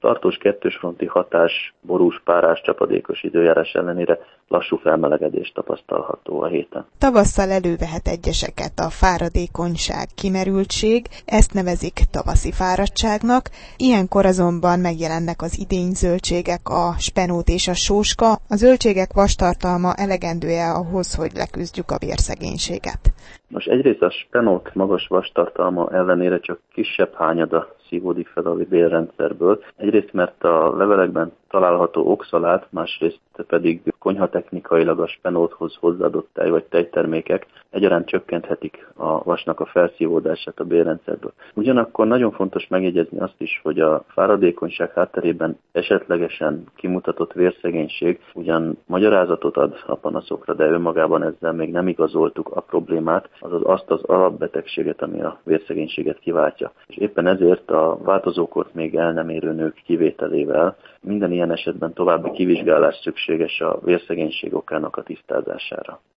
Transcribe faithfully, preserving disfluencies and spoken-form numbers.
tartós kettősfronti hatás, borús, párás, csapadékos időjárás ellenére lassú felmelegedés tapasztalható a héten. Tavasszal elővehet egyeseket a fáradékonyság, kimerültség, ezt nevezik tavaszi fáradtságnak, ilyenkor azonban megjelennek az idényzöldségek, a spenót és a sóska. A zöldségek vastartalma elegendő-e ahhoz, hogy leküzdjük a vérszegénységet? Most egyrészt a spenót magas vastartalma ellenére csak kisebb hányada szívódik fel a bélrendszerből. Egyrészt, mert a levelekben található oxalát, másrészt pedig konyhatechnikailag a spenóthoz hozzáadott tej vagy tejtermékek egyaránt csökkenthetik a vasnak a felszívódását a bélrendszerből. Ugyanakkor nagyon fontos megjegyezni azt is, hogy a fáradékonyság hátterében esetlegesen kimutatott vérszegénység ugyan magyarázatot ad a panaszokra, de önmagában ezzel még nem igazoltuk a problémát, azaz azt az alapbetegséget, ami a vérszegénységet kiváltja. És éppen ezért a változókort még el nem érő nők kivételével minden ilyen esetben további kivizsgálás szükséges a vérszegénység okának a tisztázására.